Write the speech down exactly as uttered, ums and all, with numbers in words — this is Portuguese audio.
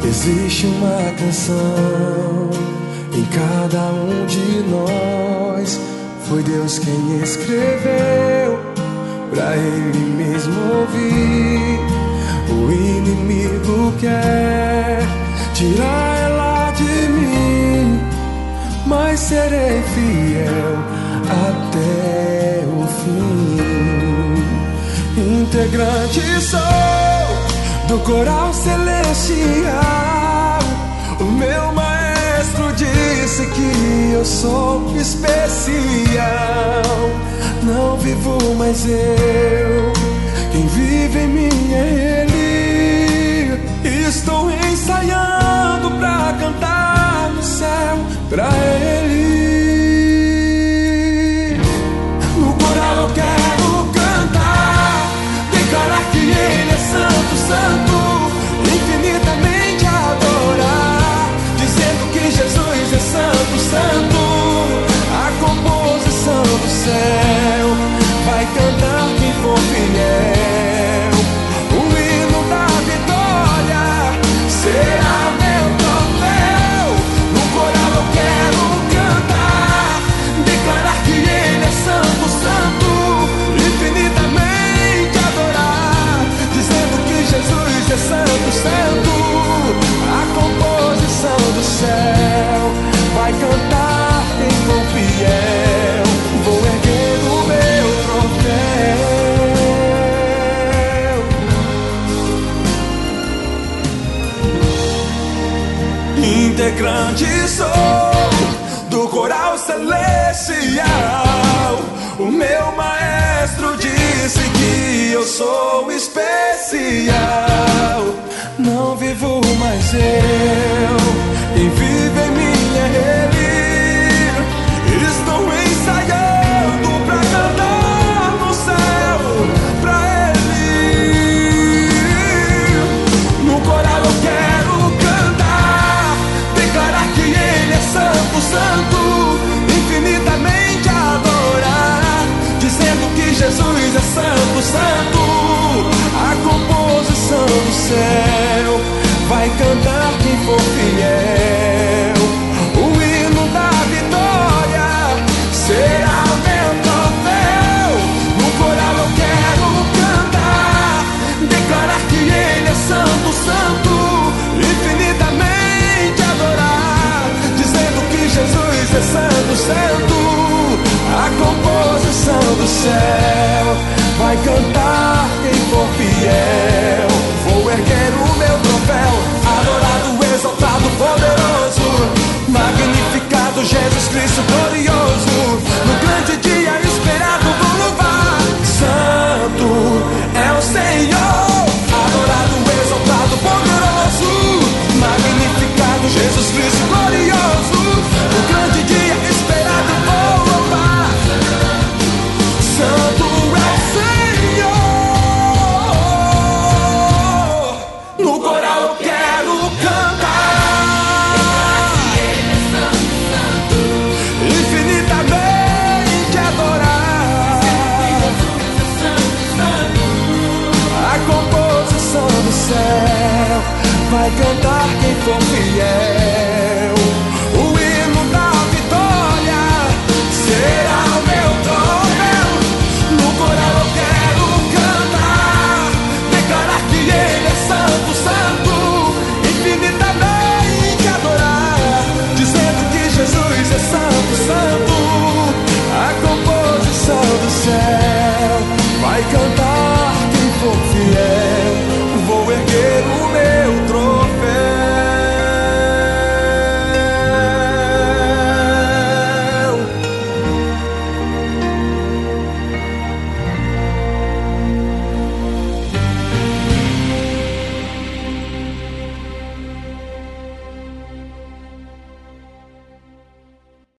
Existe uma canção em cada um de nós. Foi Deus quem escreveu pra Ele mesmo ouvir. O inimigo quer tirar ela de mim, mas serei fiel até o fim. Integrante sou do coral celestial. O meu maestro disse que eu sou especial. Não vivo mais eu, quem vive em mim é Ele. Estou ensaiando pra cantar no céu pra Ele. No coral eu quero cantar, declarar que Ele é santo, santo, infinitamente adorar, dizendo que Jesus é santo, santo. A composição do céu vai cantar quem for fiel. O hino da vitória será meu troféu. No coral eu quero cantar, declarar que Ele é santo, santo, infinitamente adorar, dizendo que Jesus é santo, santo. A composição do céu vai cantar quem for fiel. Vou erguer o meu troféu. Integrante sou do coral celestial. O meu maestro disse que eu sou especial. Não vivo mais eu, quem vive em mim é Ele. Estou ensaiando pra cantar no céu pra Ele. No coral eu quero cantar, declarar que Ele é santo, santo, infinitamente adorar, dizendo que Jesus é santo, santo. A composição do céu vai cantar quem for fiel. O hino da vitória será o meu troféu. No coral eu quero cantar, declarar que Ele é santo, santo, infinitamente adorar, dizendo que Jesus é santo, santo. A composição do céu vai cantar quem for fiel. Vou erguer o meu troféu, adorado, exaltado, poderoso, magnificado Jesus Cristo glorioso. No grande dia esperado vou louvar. Santo é o Senhor, adorado, exaltado, poderoso, magnificado Jesus Cristo